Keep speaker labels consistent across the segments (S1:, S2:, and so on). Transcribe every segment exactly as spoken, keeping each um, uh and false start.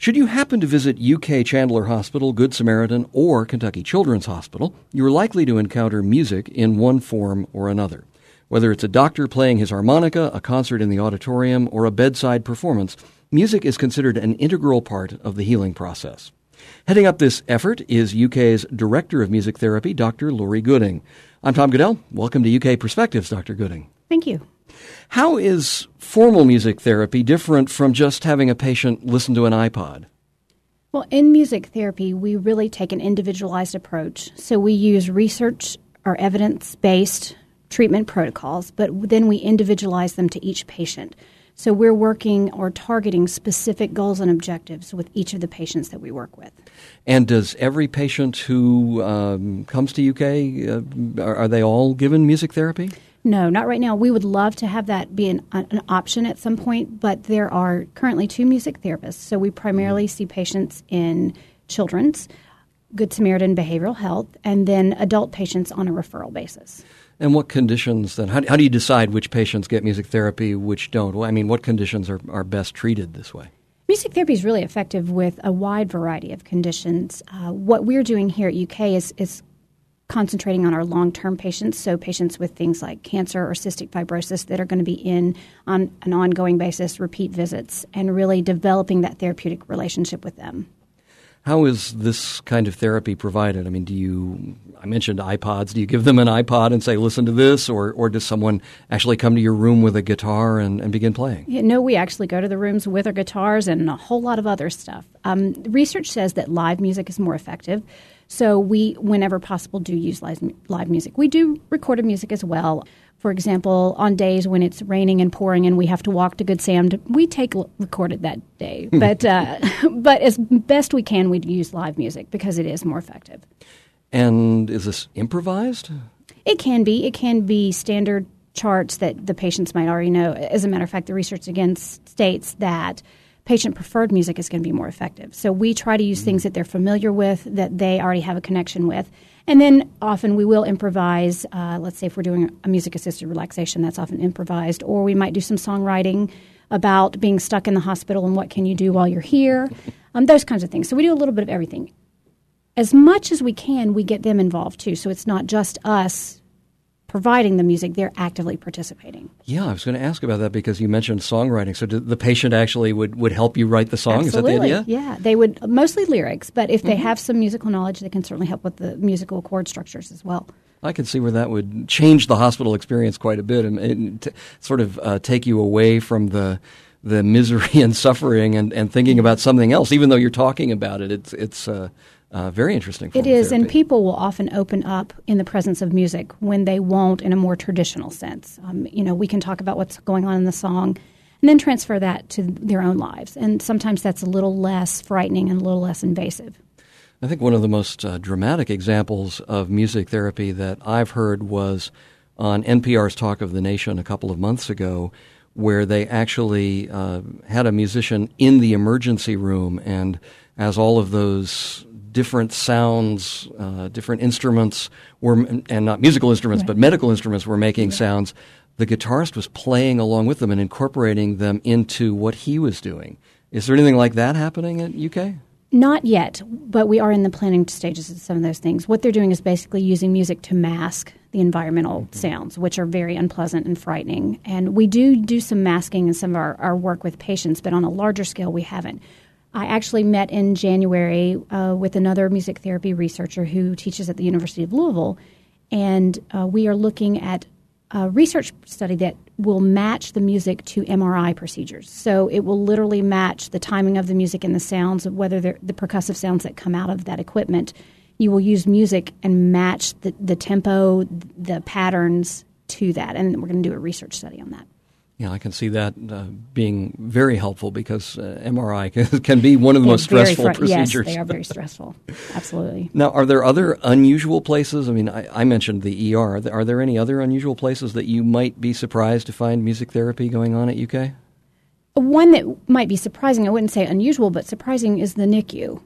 S1: Should you happen to visit U K Chandler Hospital, Good Samaritan, or Kentucky Children's Hospital, you are likely to encounter music in one form or another. Whether it's a doctor playing his harmonica, a concert in the auditorium, or a bedside performance, music is considered an integral part of the healing process. Heading up this effort is U K's Director of Music Therapy, Doctor Lori Gooding. I'm Tom Goodell. Welcome to U K Perspectives, Doctor Gooding.
S2: Thank you.
S1: How is formal music therapy different from just having a patient listen to an iPod?
S2: Well, in music therapy, we really take an individualized approach. So we use research or evidence-based treatment protocols, but then we individualize them to each patient. So we're working or targeting specific goals and objectives with each of the patients that we work with.
S1: And does every patient who um, comes to U K, uh, are, are they all given music therapy?
S2: No, not right now. We would love to have that be an, an option at some point, but there are currently two music therapists. So we primarily see patients in children's, Good Samaritan Behavioral Health, and then adult patients on a referral basis.
S1: And what conditions then? How, how do you decide which patients get music therapy, which don't? Well, I mean, what conditions are, are best treated this way?
S2: Music therapy is really effective with a wide variety of conditions. Uh, what we're doing here at U K is, is concentrating on our long-term patients, so patients with things like cancer or cystic fibrosis that are going to be in on an ongoing basis, repeat visits, and really developing that therapeutic relationship with them.
S1: How is this kind of therapy provided? I mean, do you, I mentioned iPods, do you give them an iPod and say, listen to this, or or does someone actually come to your room with a guitar and, and begin playing?
S2: Yeah, no, we actually go to the rooms with our guitars and a whole lot of other stuff. Um, research says that live music is more effective. So we, whenever possible, do use live, live music. We do recorded music as well. For example, on days when it's raining and pouring and we have to walk to Good Sam, we take recorded that day. but uh, but as best we can, we use live music because it is more effective.
S1: And is this improvised?
S2: It can be. It can be standard charts that the patients might already know. As a matter of fact, the research again states that patient-preferred music is going to be more effective. So we try to use mm-hmm. things that they're familiar with, that they already have a connection with. And then often we will improvise. Uh, let's say if we're doing a music-assisted relaxation, that's often improvised. Or we might do some songwriting about being stuck in the hospital and what can you do while you're here, um, those kinds of things. So we do a little bit of everything. As much as we can, we get them involved too. So it's not just us providing the music, they're actively participating.
S1: Yeah, I was going to ask about that because you mentioned songwriting. So the patient actually would, would help you write the song?
S2: Absolutely.
S1: Is that the idea?
S2: Yeah, they would, mostly lyrics, but if they
S1: mm-hmm.
S2: have some musical knowledge, they can certainly help with the musical chord structures as well.
S1: I can see where that would change the hospital experience quite a bit and, and t- sort of uh, take you away from the the misery and suffering and, and thinking about something else, even though you're talking about it. It's it's uh, uh, very interesting.
S2: It is, and people will often open up in the presence of music when they won't in a more traditional sense. Um, you know, we can talk about what's going on in the song and then transfer that to their own lives. And sometimes that's a little less frightening and a little less invasive.
S1: I think one of the most uh, dramatic examples of music therapy that I've heard was on N P R's Talk of the Nation a couple of months ago, where they actually uh, had a musician in the emergency room, and as all of those different sounds, uh, different instruments were, and not musical instruments, right. but medical instruments were making yeah. sounds, the guitarist was playing along with them and incorporating them into what he was doing. Is there anything like that happening at U K?
S2: Not yet, but we are in the planning stages of some of those things. What they're doing is basically using music to mask the environmental mm-hmm. sounds, which are very unpleasant and frightening. And we do do some masking in some of our, our work with patients, but on a larger scale, we haven't. I actually met in January uh, with another music therapy researcher who teaches at the University of Louisville, and uh, we are looking at a research study that will match the music to M R I procedures. So it will literally match the timing of the music and the sounds, of whether they're the percussive sounds that come out of that equipment. You will use music and match the, the tempo, the patterns to that, and we're going to do a research study on that.
S1: Yeah, I can see that uh, being very helpful because uh, M R I can, can be one of the
S2: They're
S1: most stressful
S2: fr-
S1: procedures.
S2: Yes, they are very stressful. Absolutely.
S1: Now, are there other unusual places? I mean, I, I mentioned the E R. Are there any other unusual places that you might be surprised to find music therapy going on at U K?
S2: One that might be surprising, I wouldn't say unusual, but surprising is the N I C U.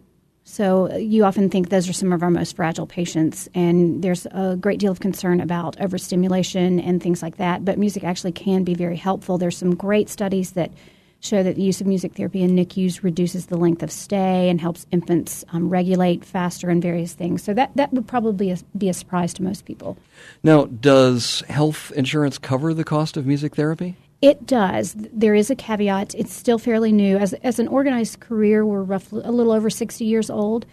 S2: So you often think those are some of our most fragile patients, and there's a great deal of concern about overstimulation and things like that, but music actually can be very helpful. There's some great studies that show that the use of music therapy in N I C Us reduces the length of stay and helps infants um, regulate faster and various things. So that, that would probably be a, be a surprise to most people.
S1: Now, does health insurance cover the cost of music therapy?
S2: It does. There is a caveat. It's still fairly new. As, as an organized career, we're roughly a little over sixty years old.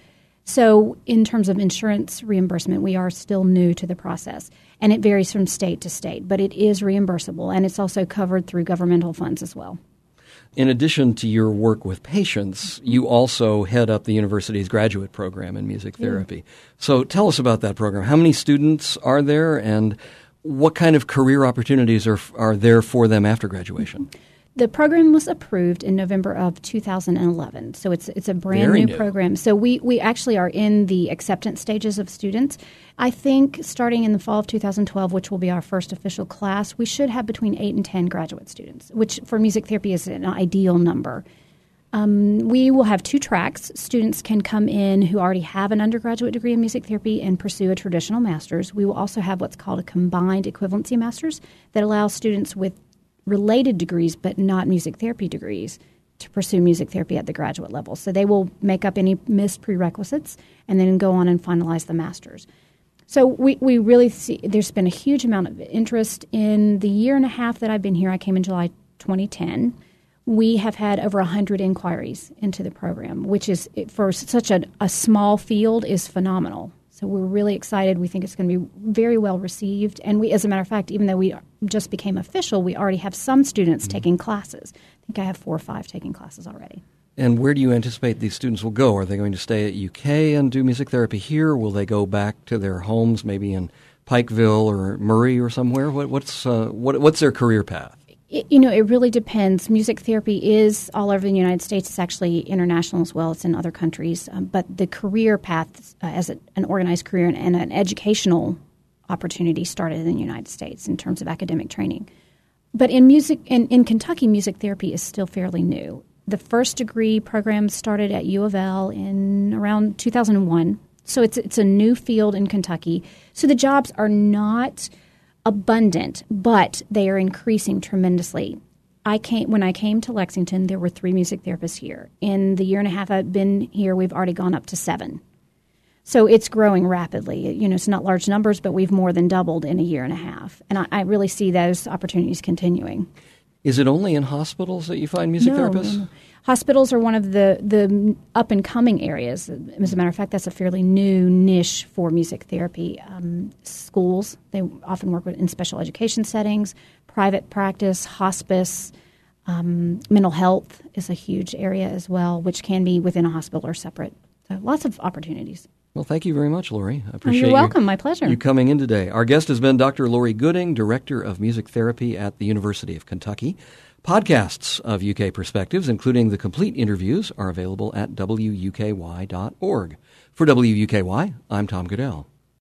S2: So in terms of insurance reimbursement, we are still new to the process. And it varies from state to state, but it is reimbursable, and it's also covered through governmental funds as well.
S1: In addition to your work with patients, you also head up the university's graduate program in music therapy. Mm. So tell us about that program. How many students are there, and what kind of career opportunities are are there for them after graduation?
S2: The program was approved in November of two thousand eleven, so it's it's a brand
S1: Very
S2: new,
S1: new
S2: program. So we, we actually are in the acceptance stages of students. I think starting in the fall of two thousand twelve, which will be our first official class, we should have between eight and ten graduate students, which for music therapy is an ideal number. Um, we will have two tracks. Students can come in who already have an undergraduate degree in music therapy and pursue a traditional master's. We will also have what's called a combined equivalency master's that allows students with related degrees but not music therapy degrees to pursue music therapy at the graduate level. So they will make up any missed prerequisites and then go on and finalize the master's. So we, we really see there's been a huge amount of interest. In the year and a half that I've been here, I came in July twenty ten, we have had over one hundred inquiries into the program, which is, for such a, a small field, is phenomenal. So we're really excited. We think it's going to be very well received. And we, as a matter of fact, even though we just became official, we already have some students mm-hmm. taking classes. I think I have four or five taking classes already.
S1: And where do you anticipate these students will go? Are they going to stay at U K and do music therapy here? Will they go back to their homes, maybe in Pikeville or Murray or somewhere? What, what's uh, what, what's their career path?
S2: It, you know, it really depends. Music therapy is all over the United States. It's actually international as well. It's in other countries. Um, but the career path uh, as a, an organized career and, and an educational opportunity started in the United States in terms of academic training. But in music, in, in Kentucky, music therapy is still fairly new. The first degree program started at U of L in around two thousand one. So it's it's a new field in Kentucky. So the jobs are not abundant, but they are increasing tremendously. I came when I came to Lexington, there were three music therapists here. In the year and a half I've been here, we've already gone up to seven. So it's growing rapidly. You know, it's not large numbers, but we've more than doubled in a year and a half. And I, I really see those opportunities continuing.
S1: Is it only in hospitals that you find music
S2: no,
S1: therapists?
S2: No, no. Hospitals are one of the, the up-and-coming areas. As a matter of fact, that's a fairly new niche for music therapy. Um, schools, they often work with, in special education settings, private practice, hospice, um, mental health is a huge area as well, which can be within a hospital or separate. So lots of opportunities.
S1: Well, thank you very much, Lori. I appreciate
S2: oh, you're welcome.
S1: You,
S2: My pleasure.
S1: You coming in today. Our guest has been Doctor Lori Gooding, Director of Music Therapy at the University of Kentucky. Podcasts of U K Perspectives, including the complete interviews, are available at W U K Y dot org. For W U K Y, I'm Tom Goodell.